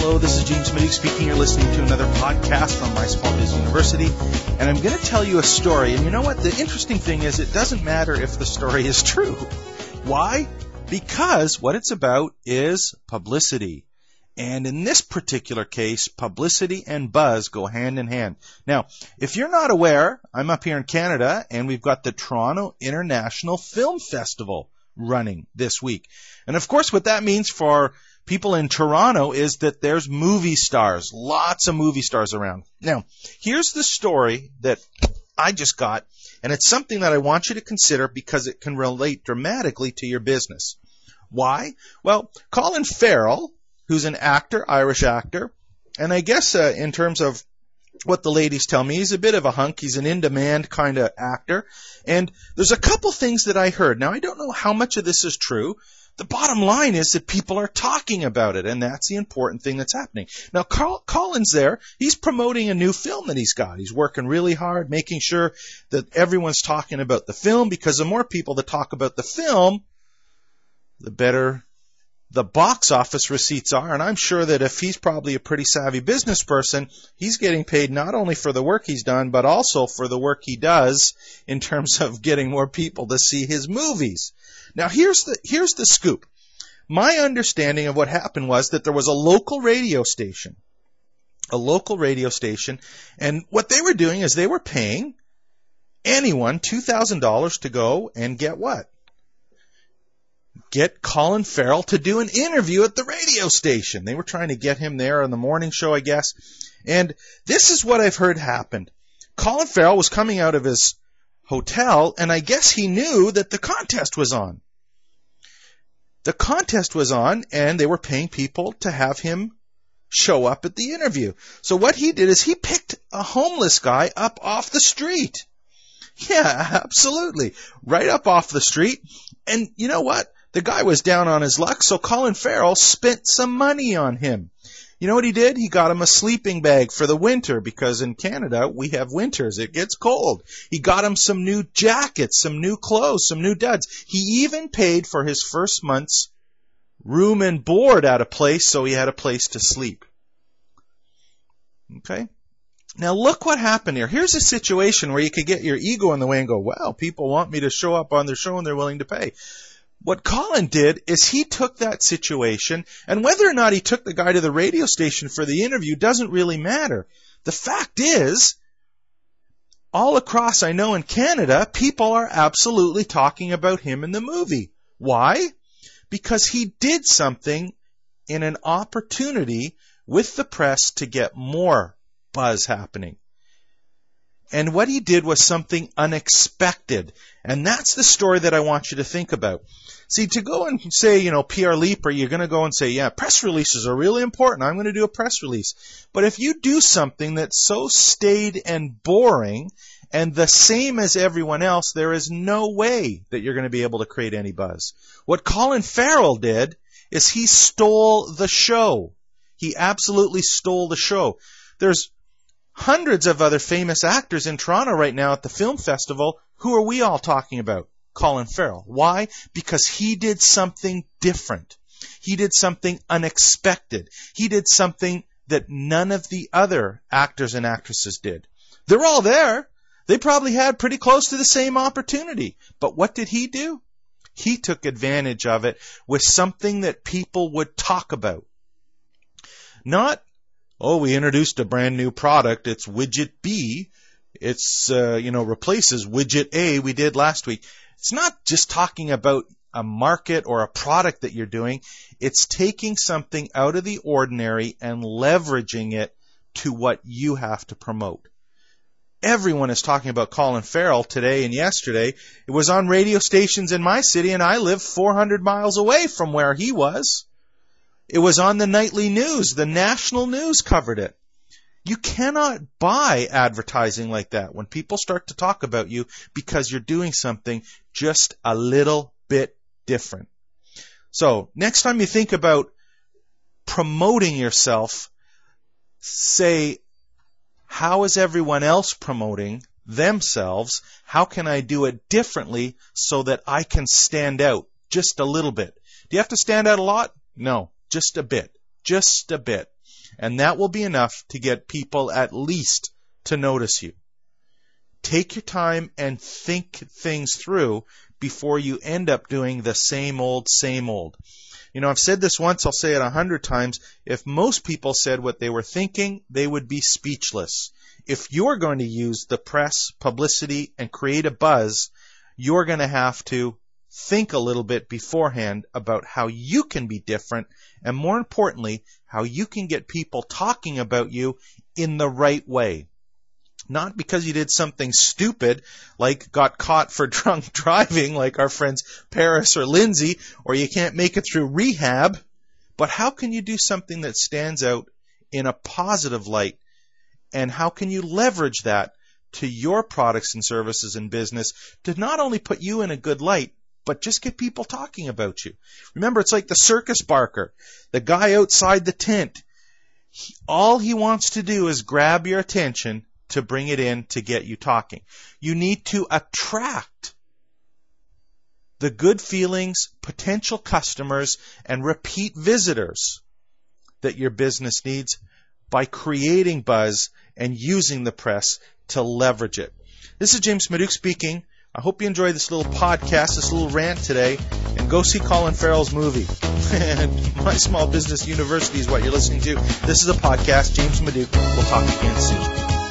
Hello, this is James Smitty speaking. You're listening to another podcast from Rice Politics University, and I'm going to tell you a story. And you know what? The interesting thing is it doesn't matter if the story is true. Why? Because what it's about is publicity. And in this particular case, publicity and buzz go hand in hand. Now, if you're not aware, I'm up here in Canada, and we've got the Toronto International Film Festival running this week. And of course, what that means for people in Toronto is that there's movie stars, lots of movie stars around. Now, here's the story that I just got, and it's something that I want you to consider because it can relate dramatically to your business. Why? Well, Colin Farrell, who's an actor, Irish actor, and I guess in terms of what the ladies tell me, he's a bit of a hunk. He's an in-demand kind of actor. And there's a couple things that I heard. Now, I don't know how much of this is true. The bottom line is that people are talking about it, and that's the important thing that's happening. Now, Colin's there. He's promoting a new film that he's got. He's working really hard, making sure that everyone's talking about the film, because the more people that talk about the film, the better the box office receipts are. And I'm sure that if he's probably a pretty savvy business person, he's getting paid not only for the work he's done, but also for the work he does in terms of getting more people to see his movies. Now, here's the scoop. My understanding of what happened was that there was a local radio station, and what they were doing is they were paying anyone $2,000 to go and get what? Get Colin Farrell to do an interview at the radio station. They were trying to get him there on the morning show, I guess. And this is what I've heard happened. Colin Farrell was coming out of his hotel, and I guess he knew that the contest was on. The contest was on, and they were paying people to have him show up at the interview. So what he did is he picked a homeless guy up off the street. Yeah, absolutely. Right up off the street. And you know what? The guy was down on his luck, so Colin Farrell spent some money on him. You know what he did? He got him a sleeping bag for the winter, because in Canada we have winters. It gets cold. He got him some new jackets, some new clothes, some new duds. He even paid for his first month's room and board at a place so he had a place to sleep. Okay? Now look what happened here. Here's a situation where you could get your ego in the way and go, well, people want me to show up on their show and they're willing to pay. What Colin did is he took that situation, and whether or not he took the guy to the radio station for the interview doesn't really matter. The fact is, all across, I know in Canada, people are absolutely talking about him in the movie. Why? Because he did something in an opportunity with the press to get more buzz happening. And what he did was something unexpected. And that's the story that I want you to think about. See, to go and say, PR leaper, you're going to go and say, yeah, press releases are really important. I'm going to do a press release. But if you do something that's so staid and boring and the same as everyone else, there is no way that you're going to be able to create any buzz. What Colin Farrell did is he stole the show. He absolutely stole the show. There's hundreds of other famous actors in Toronto right now at the film festival. Who are we all talking about? Colin Farrell. Why? Because he did something different. He did something unexpected. He did something that none of the other actors and actresses did. They're all there. They probably had pretty close to the same opportunity. But what did he do? He took advantage of it with something that people would talk about. Not, we introduced a brand new product. It's widget B. It's, replaces widget A we did last week. It's not just talking about a market or a product that you're doing. It's taking something out of the ordinary and leveraging it to what you have to promote. Everyone is talking about Colin Farrell today and yesterday. It was on radio stations in my city, and I live 400 miles away from where he was. It was on the nightly news. The national news covered it. You cannot buy advertising like that when people start to talk about you because you're doing something just a little bit different. So next time you think about promoting yourself, say, how is everyone else promoting themselves? How can I do it differently so that I can stand out just a little bit? Do you have to stand out a lot? No, just a bit. Just a bit. And that will be enough to get people at least to notice you. Take your time and think things through before you end up doing the same old, same old. You know, I've said this once, I'll say it 100 times. If most people said what they were thinking, they would be speechless. If you're going to use the press, publicity, and create a buzz, you're going to have to think a little bit beforehand about how you can be different, and more importantly, how you can get people talking about you in the right way. Not because you did something stupid, like got caught for drunk driving, like our friends Paris or Lindsay, or you can't make it through rehab, but how can you do something that stands out in a positive light, and how can you leverage that to your products and services and business to not only put you in a good light, but just get people talking about you. Remember, it's like the circus barker, the guy outside the tent. All he wants to do is grab your attention to bring it in to get you talking. You need to attract the good feelings, potential customers, and repeat visitors that your business needs by creating buzz and using the press to leverage it. This is James Maduch speaking. I hope you enjoyed this little podcast, this little rant today, and go see Colin Farrell's movie. And My Small Business University is what you're listening to. This is a podcast. James Maduch. We'll talk again soon.